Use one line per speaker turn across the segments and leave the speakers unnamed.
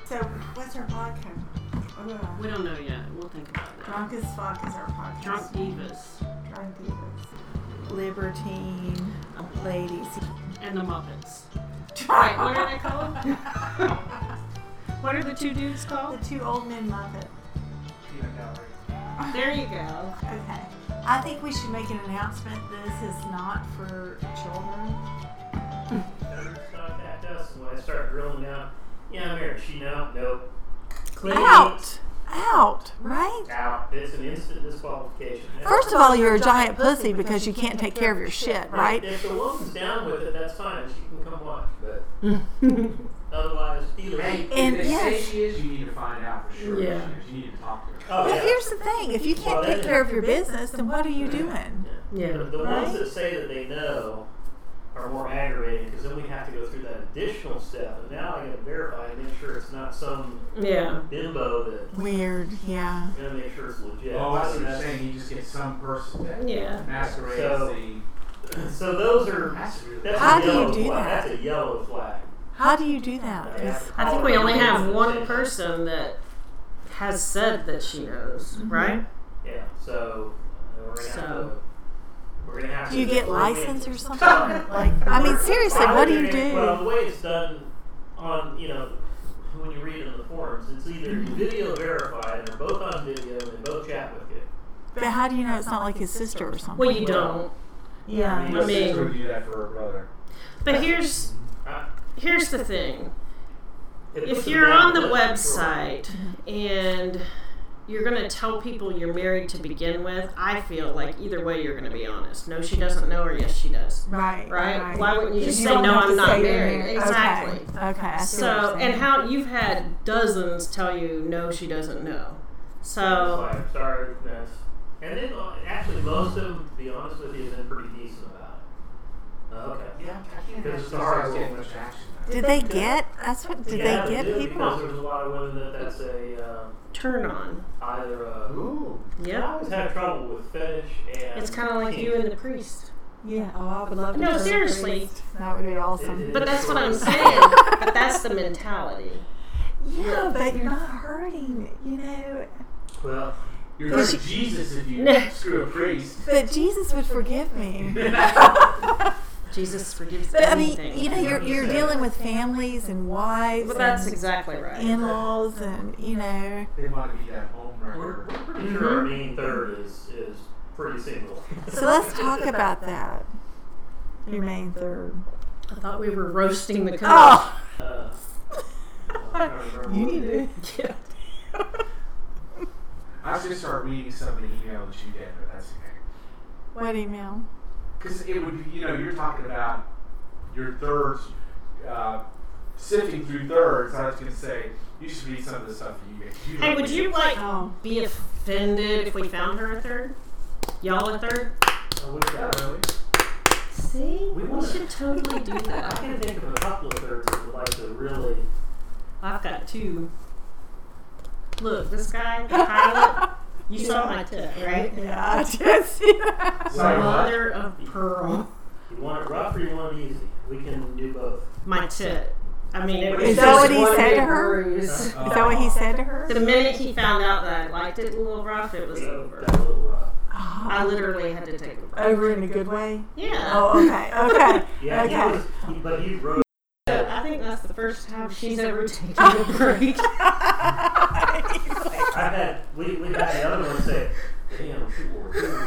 So, what's our podcast?
We don't know yet. We'll think about that.
Drunk as Fuck is our podcast.
Drunk Divas.
Drunk Divas. Libertine Ladies.
And the Muppets. Right, what are they called? What are the two dudes called?
The two old men Muppet.
There you go.
Okay. I think we should make an announcement. This is not for children.
It's not that dust. When I start drilling down, yeah, I'm here. She know? Nope.
Out! Right?
Out. It's an instant disqualification.
First of all, you're a giant pussy because you can't take care of your shit, right?
If the woman's down with it, that's fine. She can come watch. But otherwise, either way.
And
if they
yes.
say she is, you need to find out for sure.
Yeah.
You need to talk to her.
Oh,
But
yeah.
here's the thing. If you can't take care of your business, then what are you doing?
Yeah.
The
Right?
ones that say that they know are more aggravating because then we have to go through that additional step. And now I got to verify and make sure it's not some
Yeah.
bimbo that
Weird, yeah.
I'm going to make sure it's legit.
Oh, I see what you're
That's-
saying. You just get some person that
Yeah.
masquerades
So- So those are.
That's really
That's
How
a
do you
yellow
do
flag.
that?
That's a yellow flag.
How do you do that? 'Cause
I think we only have one person that has said that she knows, right?
Yeah. So we're gonna have to. We're gonna have
do you
to.
get license or something? Like, I mean, seriously, what do you do?
Well, the way it's done on, when you read it in the forums, it's either you video verify and they're both on video and they both chat with you.
But how do you know it's not like his sister or something?
Well, you don't.
Yeah.
I
My
mean-
sister would do that for her brother.
But here's
Uh,
the thing.
it
If
puts
you're
them down
on the
list, for sure.
website and you're going to tell people you're married to begin with, I feel like either way you're going to be honest. No, she doesn't know, or yes, she does.
Right.
Right? Why wouldn't you just
You
say,
don't
no,
have
I'm
to
not
say you're
married? Exactly.
Okay. I see what
So,
you're saying.
and how you've had dozens tell you, no, she doesn't know.
It's
So,
like, sorry, that's. And then actually most of them, to be honest with you, have been pretty decent about it. Okay.
Yeah, I can't
Because
imagine
it's
those
hard
guys
to-
getting much action.
Did they get? That's what. Did
Yeah,
they get
do,
people?
Because there's a lot of women that's
turn on.
either
Ooh.
I
Yep.
always have trouble with fetish and.
It's kind of like
kink.
you and the priest.
Yeah. Oh, I would love to.
No,
serve
seriously.
priest. That would be awesome.
It-
But that's what I'm
Sure.
saying. But that's the mentality.
Yeah, but you're not hurting.
Well,
You're
Because
hurting Jesus if you screw a priest.
But Jesus would forgive me.
Jesus forgives
But I mean,
anything.
you're dealing with families and wives
Well, that's
and
exactly right.
in-laws, and
They want to be that home
we're
murderer.
pretty sure our main third is pretty single.
So let's talk about that. Your main third.
I thought we were roasting the coach.
Oh,
I'm trying to remember
you
what
need
it
to.
is.
Yeah.
I was going to start reading some of the emails that you did, but that's okay.
What email?
Because it would be, you're talking about your thirds, sifting through thirds. I was going to say, you should read some of the stuff that you get.
Hey, would you
Oh.
be offended if we found her a third? Y'all a third?
Oh, what's that, really?
See?
We
We
wanna-
should totally do
I
that.
can think of a couple of thirds that would like to really.
I've got two. Look, this guy, the pilot, you saw my tip, right?
Yeah, I did see that.
Sorry, what?
Mother of pearl.
You want it rough or you want it easy? We can do both.
My tit. I mean, it was
Is that
just
what he
one
said to
big
her?
bruise.
Is that what he said to her?
The minute he found out that I liked it a little rough, it was over.
Got a little rough.
I literally had to take a break.
Over in a good way?
Yeah.
Oh, okay, okay,
Yeah,
okay.
but he wrote.
I think that's the first time she's ever taken a break.
We've had the other one say, damn, people were good.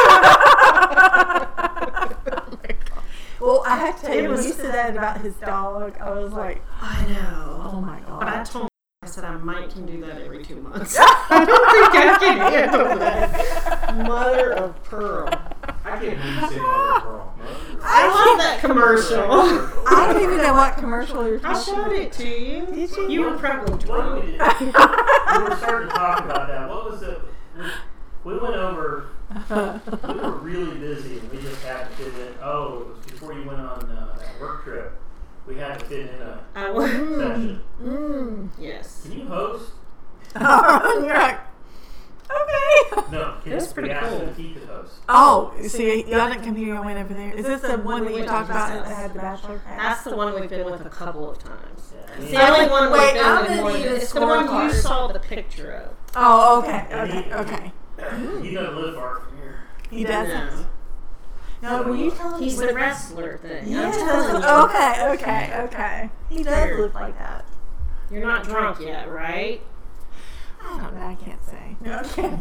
Well, I have to tell
It
you, when
was-
you said that about his dog, I was like,
I know.
oh my god.
But I told I said I might can do that every 2 months. I don't think I can handle that. Mother of pearl.
I can't believe you said Mother of Pearl.
I love that commercial.
I don't even know what commercial you're
I
talking
showed
about.
it to you.
Did you?
You were probably
What
drunk.
we did, we were starting to talk about that. What was it? We went over. We were really busy, and we just had to fit in. Oh, it was before you went on that work trip. We had to fit in a
I was.
session.
Yes.
Can you host?
You're like, okay.
No,
It was pretty
we asked
cool.
if he could host.
Oh, see, y'all didn't come here, I went over there. Is this the one that you talked about that had the bachelor pad?
That's the one we've been with a couple of times.
Yeah,
It's the only one we've
Wait,
been
I'm
in
gonna
more
need
than-
a
It's the one you
scorecard.
saw the picture of.
Oh, okay.
He doesn't live far from here.
He doesn't. No, were you telling me?
He's the wrestler thing.
Yes.
I'm telling you.
Okay. He does
Here.
look like that.
You're not drunk yet, right?
I don't know. I can't say. Okay.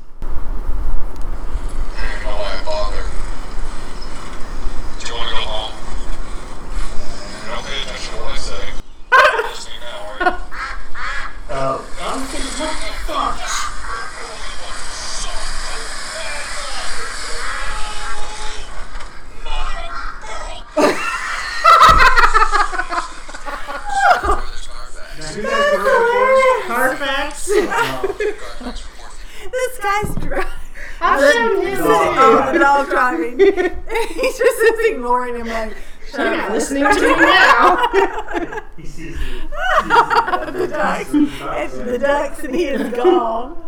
Hey, no, I bother. Do you want to go home? You don't pay attention to what I say. You're listening now, are you?
I'm thinking, what the fuck?
Carfax.
This guy's driving.
I've shown him
Oh, the
too.
dog driving. He's just ignoring him like,
You're not listening to me now.
He sees you.
the ducks. It's the ducks and he is gone.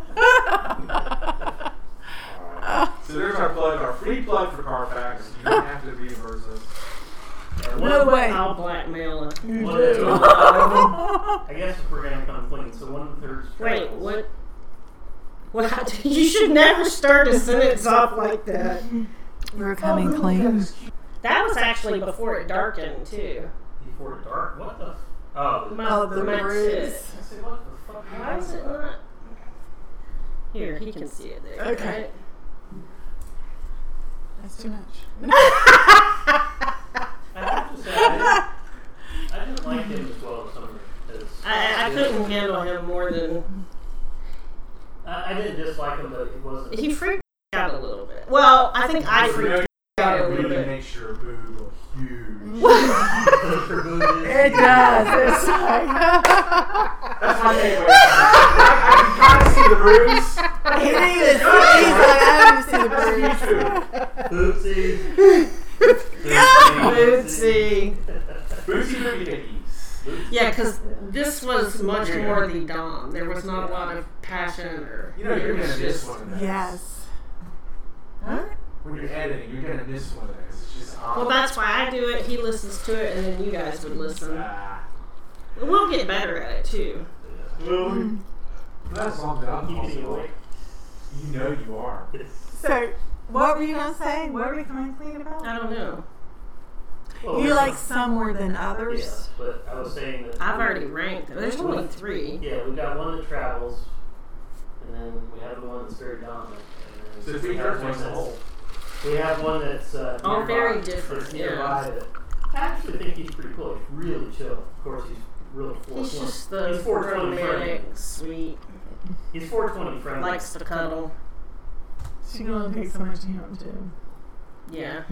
So there's our plug, our free plug for Carfax. You don't have to reimburse us.
No way.
I'll blackmail him.
I guess if we're gonna come clean, so one of the third.
Wait, what? What? You should never start a sentence off like that.
We're coming clean.
That was actually before it darkened too.
Before it dark. What the? Oh,
The
my
bruise.
I said, what the fuck?
Why is it not? Here, he can see it there.
Okay.
Right?
That's too much.
I have to say, I didn't like him as well as some of his.
I couldn't handle him more than
I didn't dislike him, but it wasn't.
he freaked out a little bit. Well, I think I freaked out a little
really
bit.
makes your boob look huge.
It does. It's like,
That's my takeaway. I can kind of see the bruise.
he didn't even see. He's like, I don't even see the bruise.
Oopsie.
Oopsie.
Bootsy booty piggies.
Yeah, because this was much more the Dom. There was not a lot of passion or.
You know you're
it was
gonna miss
just-
one of those.
Yes. What?
When you're editing, you're gonna miss one of those. It's just
Well, that's why I do it. He listens to it, and then you guys would listen. We'll get better at it too.
Well, that's as long as I'm
Keeping you
possible.
awake.
You know you are.
So, what were you going to say? What are we coming clean about?
I don't know.
Well,
You like some more than others?
Yes, but I was saying that.
I've already ranked them. There's only 3.
Yeah, we got one that travels, and then we have the one that's very dominant. And
So
then
three
we have
thirds
one
makes a
that's-
whole.
We have one that's
All
nearby,
very different,
that's nearby
yeah.
that I actually think he's pretty cool. He's really chill. Of course, he's really 420.
He's just the
he's 420 friendly.
romantic, sweet,
He's 420 friendly.
likes to cuddle.
She's going to take so much of him, too.
Yeah.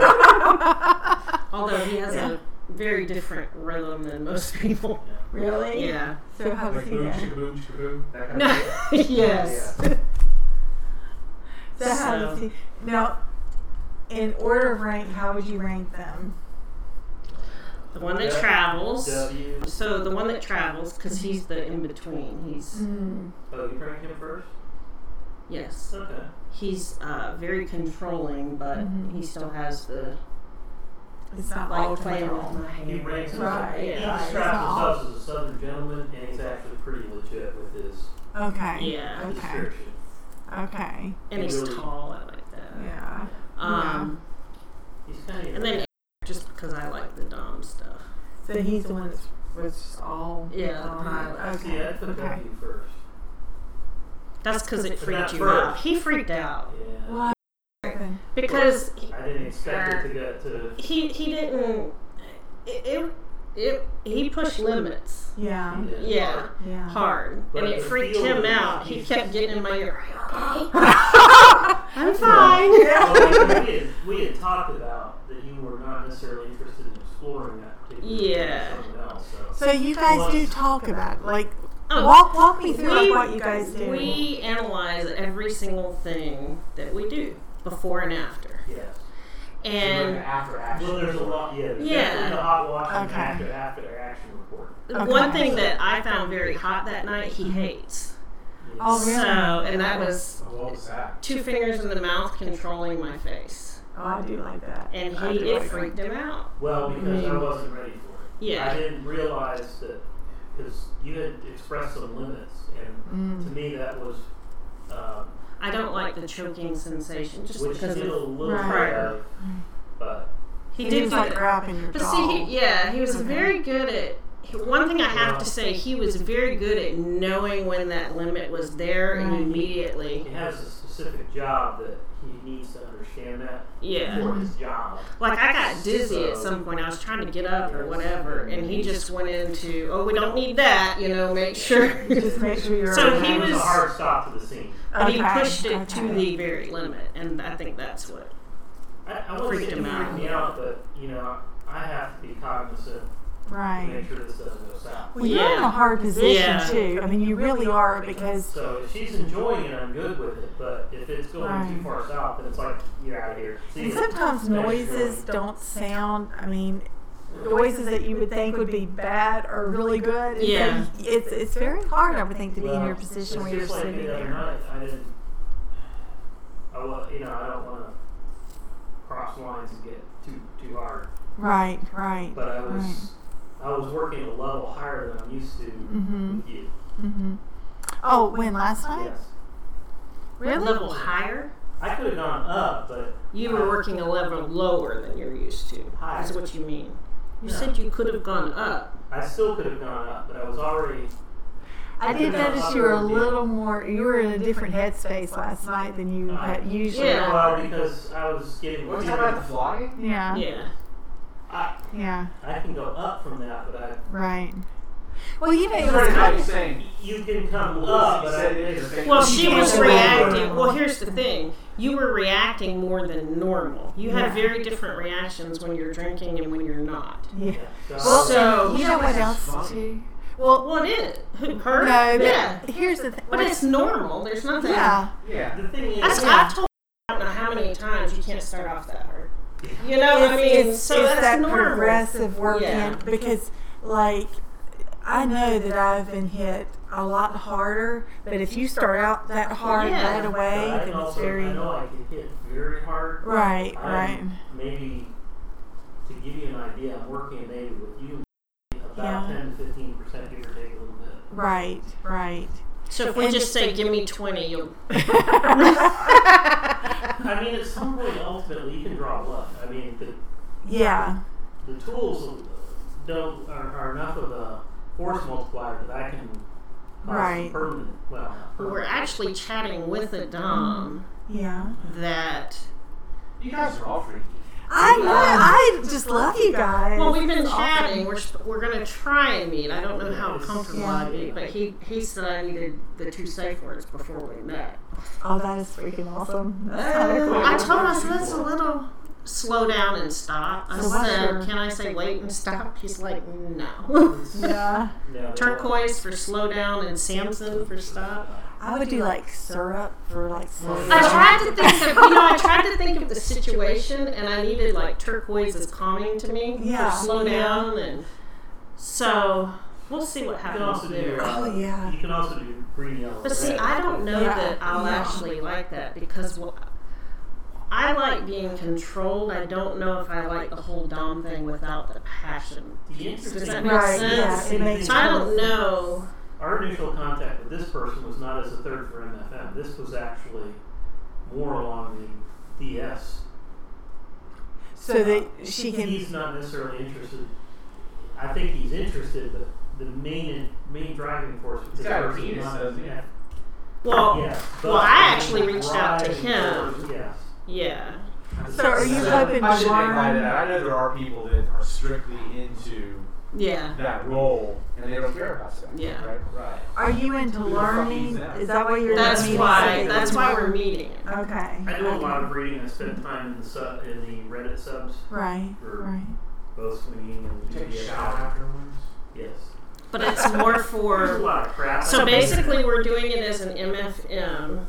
Although he has a very different rhythm than most people.
Really?
Yeah.
So how does
Like
he
boom,
go?
chicka boom, chicka boom. That kind
No.
of thing.
Yes.
Yeah.
So how does he... Now, in order of rank, how would you rank them?
The one that travels.
W.
So the one that travels, because he's the in between. He's
Oh, you rank him first?
yes.
Okay.
He's very controlling, but he still has the
It's not all
like playing with
control.
my hair.
He ranks himself.
Right,
He
yeah,
describes
it's not
himself as a southern gentleman, and he's actually pretty legit with his
Okay.
Yeah.
Okay.
description.
Okay.
And he's
Really-
tall. I like that.
Yeah.
He's kind of.
And then just because I like the Dom stuff.
So he's the one that was just all...
Yeah, the
all
pilot.
See, I put
Okay.
W first.
That's because it
But
freaked
not
you
first.
out. He freaked out
Yeah.
What? happened?
because
I didn't expect it to get to.
he didn't. He pushed limits.
Yeah.
Yeah,
Yeah.
hard,
But
and it
the
freaked
feel
him
of it,
out. He
he's-
kept getting in my ear. Are you okay?
I'm
I'm fine.
Well, we had talked about that you were not necessarily interested in exploring that particular
Yeah.
something else. So.
So you guys do talk about it. Like,
Oh,
walk me through like,
we-
what you guys do.
We analyze every single thing that we do before and after,
Yes.
and
after action.
Well, there's a lot. Yeah. There's
Yeah.
definitely the hot watch and
Okay.
after their action report.
Okay.
one thing that I found very hot that night, he hates.
Yeah.
Oh, really?
So, and that was
Oh, what was that?
2 fingers in the mouth controlling my face,
Oh, I do like that.
and
I do
it
like
freaked him out.
Well, because I wasn't ready for it.
Yeah.
I didn't realize that, because you had expressed some limits, and to me that was,
I don't like the choking sensation just
which
because
he did a
of
little
Right.
bit of, but
he
It
did
was
do
like
that.
grabbing your
But
jaw.
see, he was very good at. One thing I have to say, he was very good at knowing when that limit was there and
Right.
immediately.
he has a specific job that he needs to understand that
Yeah.
for his job.
Like I got dizzy at some point. I was trying to get up or whatever, and he just went into, oh, we don't need that, make sure.
Just make sure you're
So
okay.
he
It was a
was-
hard stop to the scene.
But he
Okay,
pushed it to
okay.
the very limit, and I think that's what.
I wouldn't say
Freaked
it
him out.
freaked me out, but I have to be cognizant to
Right.
make sure this doesn't go south.
Well, you're in a hard position
Yeah.
too. I mean, you really are, because
So if she's enjoying it, I'm good with it. But if it's going
Right.
too far south, then it's like, you're out of here. See
and
ya.
sometimes noises don't sound. I mean, noises that you would think would be bad are really good. And so
Yeah.
it's very hard, I would think, to be in your
Well,
position
it's
where you're
just like
sitting
the other
there.
night, I don't want to cross lines and get too hard.
Right, right.
But I was working a level higher than I'm used to
Mhm.
with you.
Mm-hmm. Oh, when last night?
Yes.
Really?
Level higher?
I could have gone up, but
You were working a level lower than you're used to.
Higher.
Is what you mean. You
Yeah.
said you could have gone up.
I still could have gone up, but I was already.
I did notice you were a little more. You were in a different headspace last night than you had usually.
Yeah.
Well, because I was getting.
What are you talking about the flying?
Yeah.
Yeah.
Yeah.
I can go up from that, but
Right. Well, it was
Sorry,
kind
I'm
of.
saying.
you can come up. But
Well, she
can't
was
go
reacting.
over.
Well, here's the thing. You were reacting more than normal. You have
Yeah.
very different reactions when you're drinking and when you're not.
Yeah.
Well,
So-
you know what
This is
else
funny.
too? Well,
Well, it is. Her?
no, but
Yeah.
here's the thing.
But it's normal. There's nothing.
Yeah.
Yeah.
the thing is,
I've told I don't know how many times you can't start off that hard. You know, I mean,
it's
so that's
that
normal.
progressive work
Yeah.
in, because, like, I know that I've been hit a lot harder, but if you start out that hard
Yeah.
right away,
I
then
can
it's
also,
very
I know I can hit very hard.
right, right.
Maybe to give you an idea, I'm working maybe with you about
Yeah.
10 to 15%, give or take a little bit.
Right, right.
So if we
And-
just say, give me 20, you'll.
I mean, at some point, ultimately, you can draw blood. I mean,
Yeah,
the tools are enough of a force multiplier that I can cause
Right.
permanent. Well, not
We're
permanent.
actually chatting with a Dom
yeah.
that.
You guys are all freaky.
I just love you guys.
Well, we've been
It's awesome.
chatting. We're gonna try and meet. I don't know how comfortable
Yeah.
I'd be, but he said I needed the 2 safe words before we met.
Oh, that is freaking awesome. That's kind of cool.
I told him, I said, that's a little slow down and stop. I
So what's
said,
your-
can I say wait and stop? He's like, no.
Yeah,
No,
Turquoise for slow down and Samson for stop.
I would do like syrup for like slow
I
down.
tried to think of the situation, and I needed like turquoise is calming to me
Yeah,
for slow
yeah.
down, and so we'll see what
You can
happens
also do.
there.
Oh, yeah.
You can also do green, yellow,
But see,
red.
I don't know
Yeah,
that I'll
yeah.
actually like that because I like being controlled. I don't know if I like the whole Dom thing without the passion.
The interesting
Does that make
Right,
sense?
yeah, it makes
So I don't
sense.
know.
Our initial contact with this person was not as a third for MFM. This was actually more along the DS.
So that she can.
He's not necessarily interested. I think he's interested, but the main driving force with
He's
this
got a
person is
penis,
not.
doesn't he?
Well,
Yes,
well,
but
I
the
actually reached out to
driving
him.
force, yes.
Yeah.
So are you hoping
I
to
should make
learn?
that. I know there are people that are strictly into
Yeah.
that role and they don't care about sex.
Yeah.
Right. Right.
Are you into
Who the fuck
learning?
is that?
Is that why you're?
That's
meeting
why.
today?
That's why we're meeting.
Okay.
I do a lot of reading. I spend time in the Reddit subs,
Right.
for
Right.
both swinging and
Take a
BBS.
shower afterwards.
Yes.
But it's more
There's a
for.
lot of crap.
So basically, we're doing it as an MFM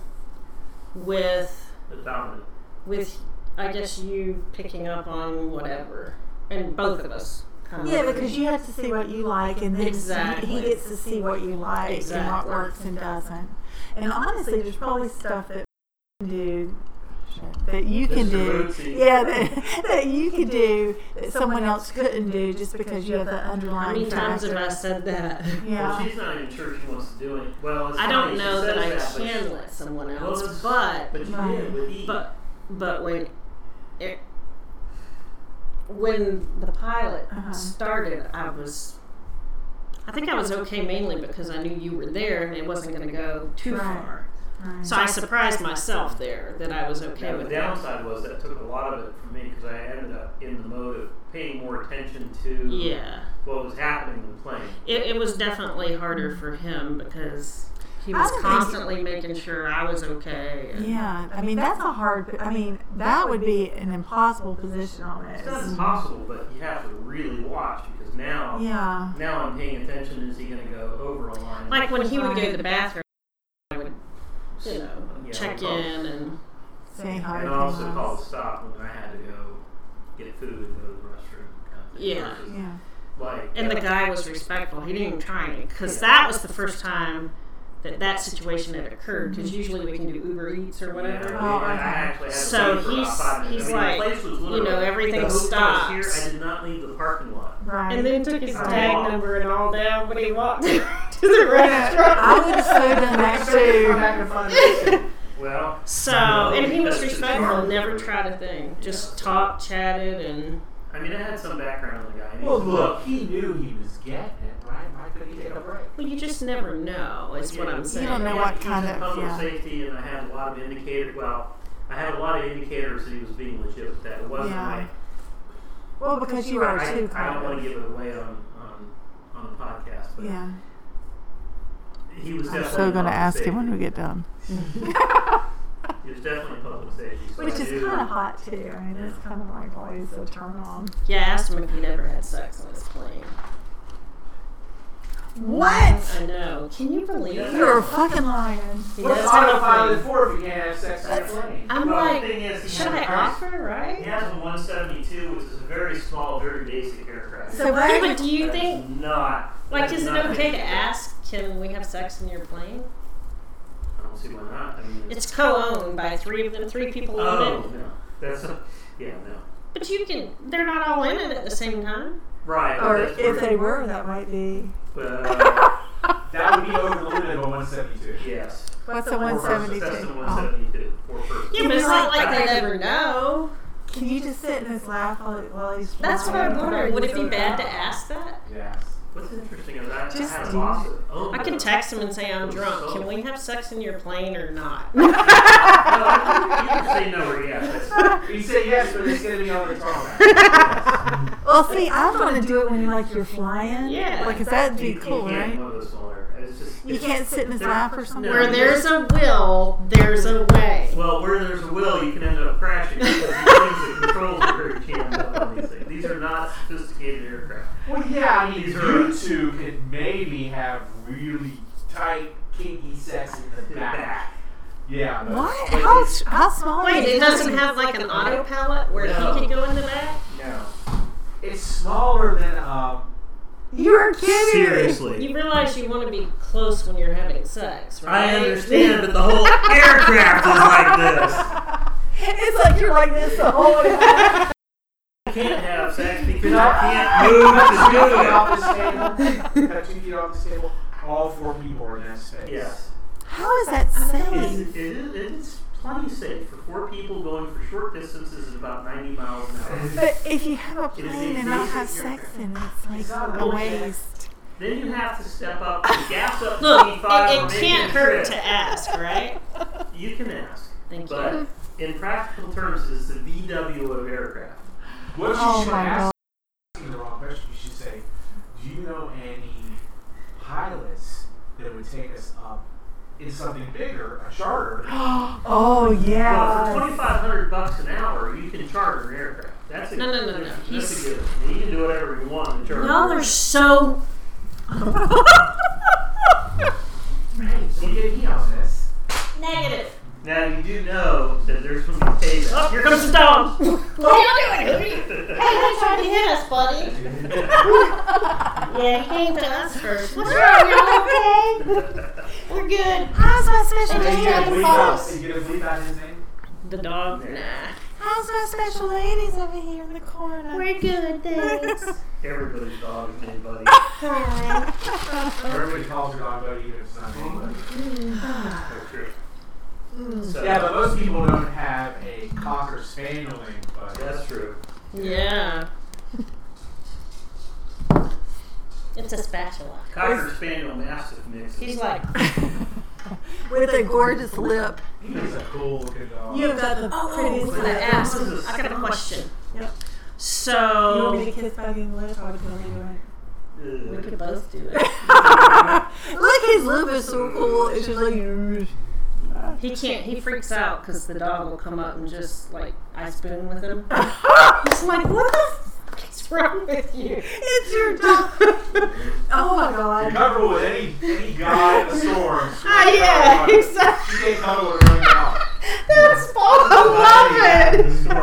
with
Dominant.
I guess you picking up on whatever, and both of us. Kind of.
Yeah, because you have to see what you like, and then
Exactly.
he gets to see what you like and
Exactly.
what works and doesn't. And honestly, there's probably stuff that you can do that you can
Mr.
do.
Bootsy.
Yeah, that you can do that someone else couldn't do just because you have the
How
underlying
many times have I
factor.
said that?
Yeah.
Well, she's not even sure she wants to do it. Well, it's
I
funny,
don't
she
know that I
says but
can let someone
Well,
else,
it's-
but
But you
Right.
did with E.
but when the pilot
Uh-huh.
started, I think I was okay mainly because I knew you were there and it wasn't going to go too
Right.
far.
Right.
So I surprised myself there that I was okay
Now,
with
the
that.
downside was that took a lot of it from me because I ended up in the mode of paying more attention to
Yeah,
what was happening in the plane.
it was definitely harder for him because he
I
was
don't think-
constantly making sure I was okay. And
Yeah, I mean that's a hard. I mean that would be an impossible position
It's not
almost.
impossible, but you have to really watch because now
Yeah.
I'm paying attention. Is he going to go over a line?
like when he would go
Right.
to the bathroom, I would, check in and
Say hi.
And
to
also
us.
call a stop when I had to go get food and go to the restroom. Kind of thing.
Yeah.
Versus,
Yeah.
Like,
and the guy was respectful. He didn't even try me because that was the first time that situation had occurred. Because usually we can do Uber Eats or whatever.
Yeah,
Oh,
I
okay.
actually had to
So
wait for about 5 minutes.
he's
I mean,
like,
the place was
you know,
literally-
everything
the hotel was
stops.
Here, I did not leave the parking lot.
Right.
And then took his
I
tag
walked.
number and all down when he walked to the restaurant.
I would have so done that
Come
too.
back and find this.
Well,
So,
no,
and he was
because it's
respectful,
hard.
never tried a thing. Just talked, chatted, and
I mean, I had some background on the guy. and he
Well,
was-
look, he knew he was getting it, right? Why couldn't he take a break?
well, you just never know, is what I'm saying.
You don't know
Yeah,
what
he was
kind
in
of-
public
yeah.
safety, and I had a lot of indicators. Well, I had a lot of indicators that he was being legit with that. It wasn't
Yeah.
like
Well, because you are too
I don't
kind
want
of.
to give it away on the podcast, but
Yeah.
he was
I'm
definitely.
so
in
going to
public
ask him when
safety.
we get done.
He was definitely in public safety. So
Which
I
is
knew-
kind of hot too. I mean, it's kind of like always a turn on.
Yeah, I asked him if he'd ever had sex on his plane.
What?
I know. Can you believe
You're a
it?
fucking lion.
He
What's
does have a
autopilot
plane.
for if you can't have sex on a plane?
I'm
Well, the
like,
thing is, he
should
has
I
a-
offer,
He
right?
has a 172, which is a very small, very basic aircraft.
So
Yeah,
what?
but do you
That
think,
is not
like,
that
is it
not
okay to
basic.
ask, can we have sex in your plane?
I don't see why not. I mean,
It's co-owned by three of them. 3 people own
oh
it.
no, that's no.
But you can, they're not all in it at the same time.
Right.
Or
that's
if
where-
they were, that might be.
That would be over the limit of a 172.
Yes.
What's a
Four persons.
172?
That's the
Oh.
172. 4 persons.
Yeah, but it's not like they'll ever know.
Can you just sit in his lap while he's
That's what
flying?
I'm wondering. Would it be bad to ask that?
Yes.
What's interesting is I
Just
had a
do
boss.
it.
I can text him and say I'm drunk. Can we have sex in your plane or not?
No, you can say no or yes. That's,
You say yes, but it's going to be on the tarmac.
Well, see, I want to do it when you're flying.
Yeah.
Because that'd be
you
cool,
can't
right?
one of those smaller. It's just,
You
it's
can't
just-
sit in his
there-
lap or something?
no,
Where
you
there's
just-
a will, there's a way.
Well, where there's a will, you can end up crashing because the things that controls the very can end up on these things. These are not sophisticated aircraft.
Well, yeah, I mean,
These are-
you two could maybe have really tight, kinky sex in the back. Yeah. but-
What?
but
How small
Wait,
is
it doesn't have like an autopilot where
No.
he could go in the back?
No.
it's smaller than
You're kidding.
Seriously.
You realize you want to be close when you're having sex, right?
I understand, but the whole aircraft is like this.
It's like you're like this the whole way back.
You can't have sex because you can't move to do it.
off this table. Cut 2 feet off this table. All 4 people are in that space.
Yes.
How is that safe?
It's plenty safe. For 4 people going for short distances at about 90 miles an hour.
But if you have a
It is
plane
a
and not
basic
have sex in it, it's
It's not
like
a
a
bullshit.
waste.
Then you have to step up and gas up
Look,
25 or
it
maybe
can't
a
hurt
trip.
to ask, right?
You can ask.
Thank
But
you.
in practical terms, it's the VW of aircraft.
What you
Oh
should
my
ask the wrong question. You should say, do you know any pilots that would take us up in something bigger, a charter?
Oh
Well, for
yeah.
$2,500 an hour, you can charter an aircraft. That's a,
No.
That's
He's-
a given. And you can do whatever you want in charter.
Y'all are so.
Right, so you get me on this.
Negative.
Now you do know that there's going to be payback.
Oh, here comes the dog. What are you doing? Hey, they tried to hit us, buddy. Yeah, he came to us first. What's wrong? Y'all okay? We're good.
How's my special
They
Are
just
you
tried
gonna
to
bleep
fall.
out? Are you gonna bleep out his name?
The dog?
Nah.
Nah.
How's my special ladies over here in the corner?
We're good, thanks.
Everybody's dog is named Buddy.
Hi.
Everybody calls your dog Buddy, even if it's not anybody.
That's true. So,
Yeah, but most people don't have a Cocker Spaniel named Buddy.
that's true.
Yeah. It's a spatula.
Cocker Spaniel Mastiff mix.
He's like,
With a gorgeous lip.
He's a cool looking dog.
You've got the prettiest
I'm gonna
lip.
ask. I got a question.
Yep. You want me
So
to kiss Buggy in the lip? Or do you want me to do it?
we could both do it.
Look, his lip is so cool. It's just like.
He can't. He freaks out because the dog will come up and just like I spoon with him. He's like, "What the fuck is wrong with you?"
It's your dog. Oh my
You're
god.
comfortable with any guy in the storm.
Yeah, exactly.
You can't cuddle with her right now.
That's fun. I love it.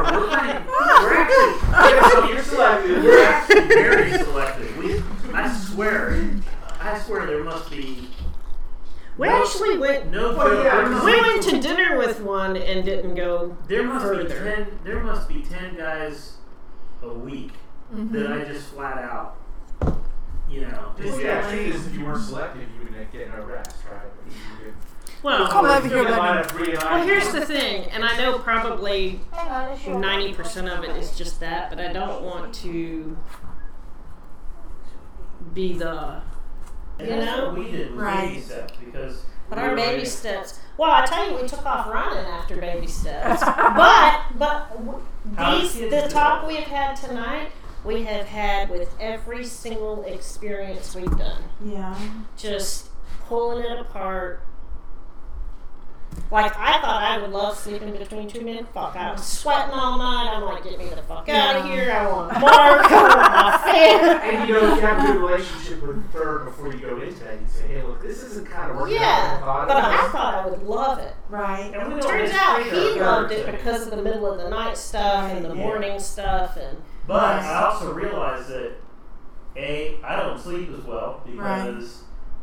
You're selective. We're actually very selective. I swear there must be.
We actually went.
No
Well,
joke.
yeah,
there must
We
be-
went to dinner with one and didn't go.
There must be
further.
10. There must be 10 guys a week that I just flat out, you know.
Just the thing is, if you weren't selective, you would get no rest, right?
Well,
Come over here, Buddy.
well, here's the thing, and I know probably 90% of it is just that, but I don't want to be the.
And
You
that's
know?
what we did with
Right.
baby steps because.
But
we
our
were
baby
like-
steps. Well, I tell you, we took off running after baby steps. but
How
these
kids
the
do
talk
that?
we have had tonight, we have had with every single experience we've done.
Yeah.
Just pulling it apart. Like, I thought I would love sleeping between two men. Fuck, I was sweating all night. I'm like, get me the fuck out of here. I want Mark. I want my fan.
And you know, if you have a good relationship with the third before you go into that, you say, hey, look, this isn't kind of working out
Yeah,
like I thought
but
it
I
was.
thought I would love it.
Right.
And we don't
Turns out
mistreat
he
our
loved
thirds,
it
so-
because of the middle of the night stuff and the
Yeah.
morning stuff and
But I also realized that I don't sleep as well because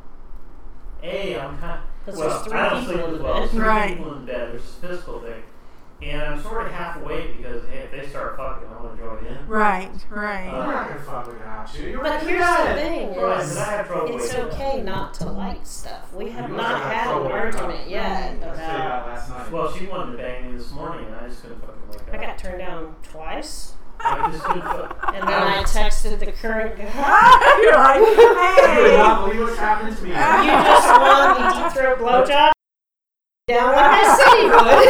I'm kind of.
Because
Well,
there's three
I don't
people
sleep
in
as
the
well.
bed.
There's 3
Right.
people in bed. There's this physical thing. And I'm sort of half awake because, hey, if they start fucking, I want to join in.
Right.
You're
Right.
not going to fuck without you. You're
But
right.
here's the thing
Right, but I
is,
have trouble
it's
waking up.
okay not to like stuff. We have
You
not
must have
had
trouble
an
waking up.
argument yet
I said
about.
that last night.
Well, she wanted to bang me this morning, and I just couldn't fucking wake up.
I got turned down twice,
I just couldn't fucking.
and then I texted the current guy.
You're like,
You would
hey.
not believe what's happening to me.
You just won the deep throat blowjob. Down like I said he would.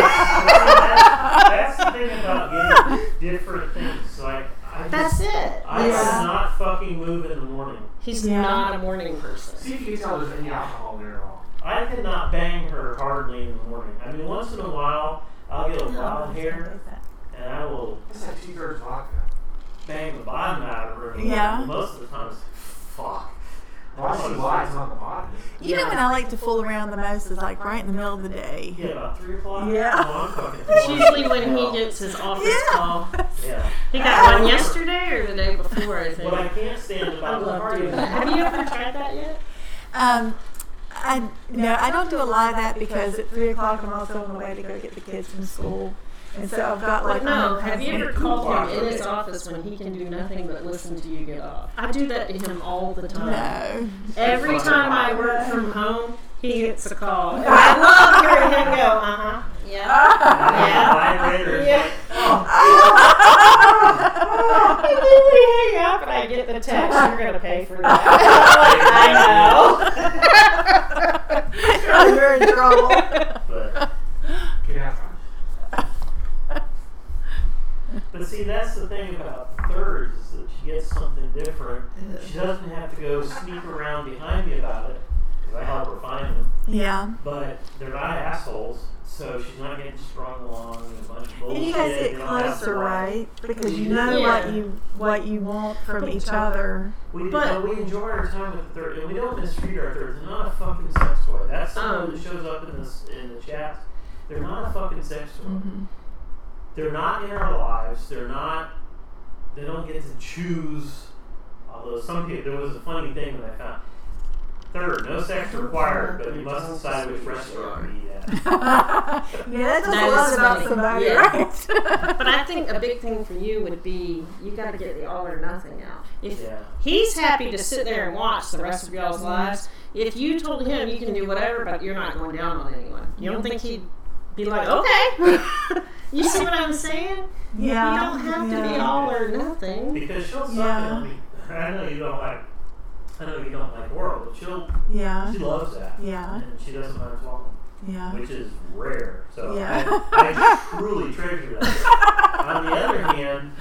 That's the thing about getting different things. Like,
That's it.
I
Yeah.
cannot fucking move in the morning.
He's
Yeah.
not a morning person.
See if you can tell there's any alcohol there at all.
I cannot bang her hardly in the morning. I mean, once in a while, I'll get a wild hair, and I will
It's like 2/3 vodka.
bang the bottom out of her.
Yeah.
Most of the time, it's fuck.
Why she lies on the body?
You know when I like to fool around the most is like right in the middle of the day.
Yeah, about 3 o'clock.
Yeah.
Oh, I'm fucking.
It's usually when he gets his office
Yeah.
call.
Yeah.
He got one yesterday or the day before, I think.
What I can't stand
I
about the
love
party.
doing that. Have you ever tried that yet?
I don't do a lot of that because at 3 o'clock I'm also on the way to go get the kids from school, and so I've got like.
But no, have you ever called him in his office when he can do nothing but listen to you get off? I do that to him all the time.
No.
Every time I work from home, he gets a call. And I love hearing him go, yeah.
Vibrators.
Yeah. And then we hang up and I get the text, you're going to pay for that. I'm like, I know.
You're in trouble.
But
Get out from
But see, that's the thing about thirds is that she gets something different. She doesn't have to go sneak around behind me about it because I help her find them.
Yeah.
But they're not assholes, so she's not getting strung along and a bunch of bullshit.
And you guys
You
get
don't have to
closer,
lie.
right? Because you know
Yeah.
what you want from each other.
We
But-
we enjoy our time with the third, and we don't mistreat our thirds. They're not a fucking sex toy. That's someone that shows up in the chat. They're not a fucking sex toy.
Mm-hmm.
They're not in our lives. They don't get to choose. Although some people, there was a funny thing that I found. Third, no sex required, but you must decide which restaurant to eat at.
Yeah, that tells
That
a lot
is
about
funny.
somebody,
Yeah.
right?
But I think a big thing for you would be you got to get the all or nothing out. If
Yeah.
he's happy to sit there and watch the rest of y'all's lives, if you told him you can do whatever, but you're not going down on anyone, you don't think he'd be like, okay? You see what I'm saying?
Yeah.
You don't have to be all or nothing.
Because she'll suck
Yeah.
it. I know you don't like oral, but she loves that.
Yeah.
And she doesn't mind swallowing,
Yeah.
which is rare. So
Yeah.
I truly treasure that. On the other hand,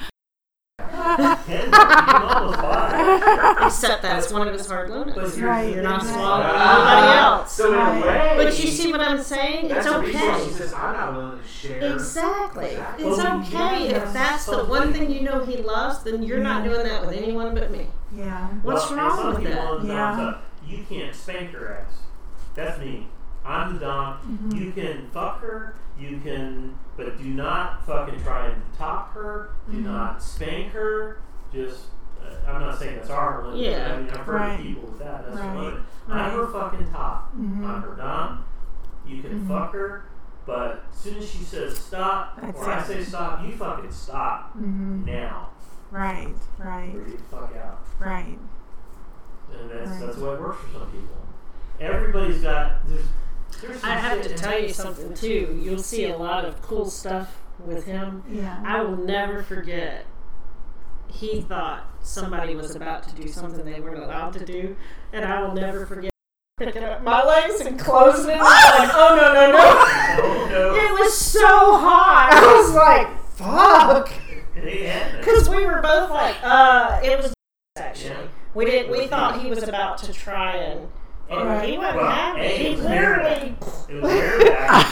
you almost buy
Except that's one of his hard limits.
But
Right.
You're not
Right.
swallowing anybody else.
So in
Right.
a way,
But you see what I'm saying? It's
that's the reason why she
okay.
says, I'm not willing to share.
Exactly.
Exactly.
It's
Well,
okay.
yeah.
If that's the one thing you know he loves, then you're not doing that with anyone but me.
Yeah.
What's
and
wrong
some
with
people
that?
on the
Yeah.
dom side, you can't spank her ass. That's me. I'm the dom.
Mm-hmm.
You can fuck her. You can, but do not fucking try and top her. Do
Mm-hmm.
not spank her. Just, I'm not saying that's our limit.
Yeah.
I mean, I've heard
Right.
of people with that. That's
Right.
the limit.
Right.
I'm her fucking top.
Mhm.
I'm her dom. You can
Mhm.
fuck her, but as soon as she says stop,
That's
or I
it.
say stop, you fucking stop
Mm-hmm.
now.
Right. Right.
Or get the fuck out.
Right.
And that's
Right.
that's what works for some people. Everybody's got there's some
I have
shit
to
in
tell
there.
you something too. You'll see a lot of cool stuff with him.
Yeah.
I will never forget. He thought somebody was about to do something they weren't allowed to do, and I will never forget picking up my legs and closing it. I was like, oh no.
Oh, no.
It was so hot. I was like, fuck.
It ain't happening.
Because we were both like, it was actually.
Yeah.
We thought he was about to try and he wasn't
Well,
having it.
it
He
was
literally.
It was very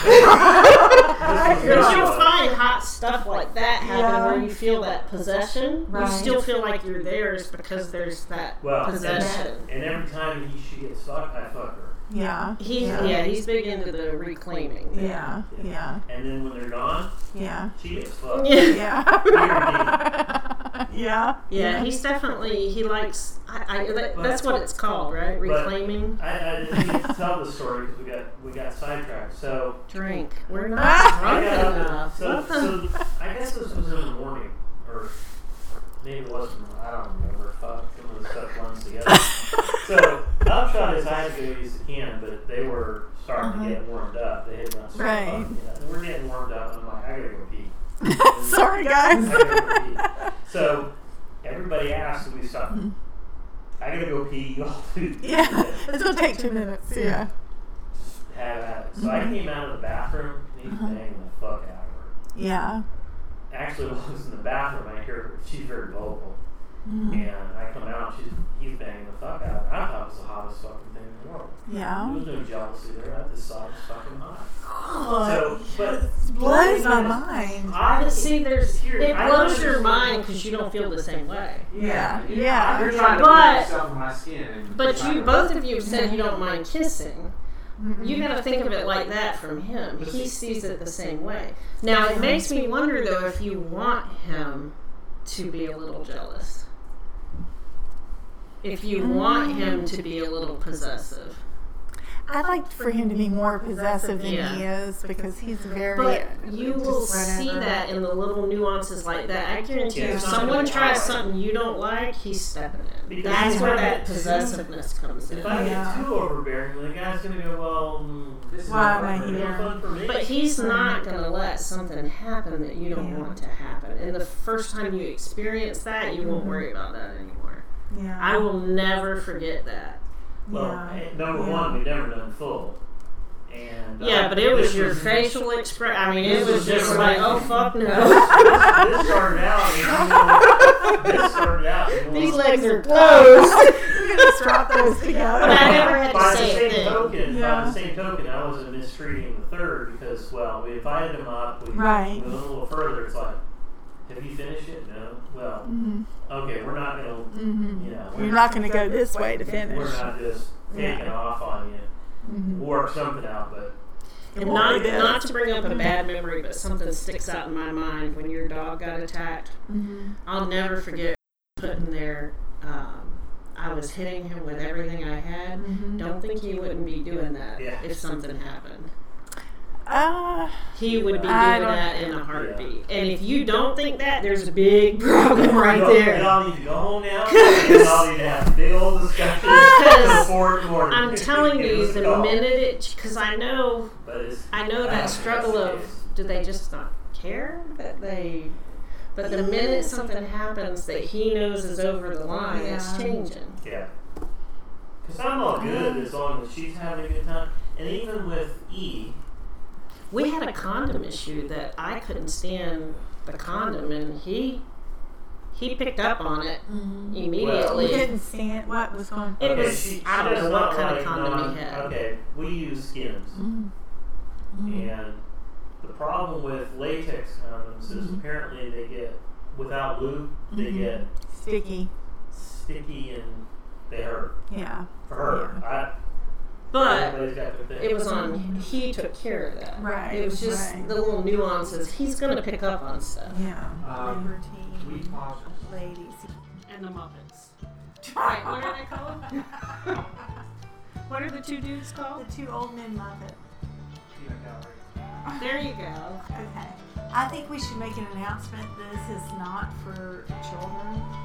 bad.
But you'll find hot stuff like that happen
Yeah.
where you feel that possession.
Right.
You still feel like you're theirs because there's that
Well,
possession.
and every time she gets fucked, I fuck her.
Yeah.
He's big into the reclaiming thing.
Yeah. Yeah.
And then when they're gone,
Yeah.
she gets fucked.
Yeah. Yeah.
Yeah, he's definitely, he likes, that's what it's called, right? Reclaiming.
I didn't need to tell the story because we got sidetracked. So
Drink. We're not
I
drunk
got
enough.
so,
What the-
so I guess this was in the morning, or maybe it wasn't. I don't remember. Fuck, some of the stuff blends together. So upshot is I had to go use the can, but they were starting to get warmed up. They had done some
Right.
fuck, we're getting warmed up, and I'm like, I gotta go pee.
Sorry,
I
guys.
gotta go pee. So everybody asked, "Do we stop?" I gotta go pee. You all do.
Yeah. It's gonna take 2 minutes. Yeah.
Have at it. So I came out of the bathroom, and he's banging the fuck out of her.
Yeah.
Actually, while I was in the bathroom, I hear her. She's very vocal,
Mhm.
and I come out. He's banging the fuck out of her. I thought it was the hottest fucking thing in the world. There
Yeah.
was no jealousy there. I just saw it was fucking hot.
Oh,
So, but
it blows my mind.
I
See, it
I
blows your
understand.
mind because you don't feel the same way.
Yeah.
You're
Yeah.
trying to
But-
put yourself in my skin. And
But
trying
you,
to-
both of you have said you don't mind kissing.
Mhm.
You gotta think of it like that from him. He sees it the same way. Now, it makes me wonder, though, if you want him to be a little jealous. If you want him to be a little possessive.
I'd like for him to be more possessive than
Yeah.
he is because he's very.
But you will
just
see
whatever.
that in the little nuances like that. I guarantee you,
Yeah.
if someone tries something you don't like, he's stepping in.
Because
That's
if
where
I
that
get too-
possessiveness comes in.
If I
Yeah.
get too overbearing, the guy's gonna go, well,
This is
Why
not
am I
fun for me.
no
here?
fun for me.
But he's not going to let something happen that you don't
Yeah.
want to happen. And the first time you experience that, you won't worry about that anymore.
Yeah.
I will never forget that.
Well,
Yeah.
number
Yeah.
one, we never done full. And
Yeah, but it was
this
your facial expression. I mean, it
This
was
was
just
different.
like, oh, fuck no.
This started out. This started out.
These legs are closed.
We're gonna strap those together.
But I never had to
By the
say a
same
thing.
token,
Yeah.
by the same token, I wasn't mistreating the third because, well, we invited him up. We
Right.
went a little further. It's like, have you finished it? No. Well,
Mhm.
okay, we're not gonna.
Mhm.
You know,
You're not gonna go this way to finish.
We're not just taking off on you.
Mhm.
We'll work something out, but
And
Well,
not,
it is.
not to bring up a bad memory, but something sticks out in my mind when your dog got attacked.
Mhm.
I'll never forget putting there. I was hitting him with everything I had. Don't think he wouldn't be doing that
Yeah.
if something happened.
He
He would be doing
I don't
that in a heartbeat. And if you don't think that, there's a big problem right
You
there.
all need to go home now. You all need to have a big old discussion before morning.
I'm telling
Give
you,
us a
the
call.
minute it, because I know
That's
that struggle
the
of,
case.
do they just not care that they, but the minute something happens that he knows is over the line, it's
Yeah.
changing.
Yeah. Because I'm all good as long as she's having a good time. And even with E,
We had a condom issue that I couldn't stand the condom, and he picked up on it immediately.
We couldn't stand what was going.
It
okay,
was, I don't
it's
know what
not
kind
like
of condom he had.
Okay, we use Skims. And the problem with latex condoms is apparently they get, without lube, they get
Sticky.
sticky and they hurt.
Yeah.
For her.
But
Everybody's got their thing.
it was on, he took care of that.
Right,
It was just
right.
the little nuances. He's going to pick up on stuff.
Yeah. Liberty.
We pause.
Ladies.
And the Muppets. Right, what are they called? What are the two dudes called?
The two old men Muppet.
Peanut gallery.
There you go.
Okay. I think we should make an announcement. This is not for children.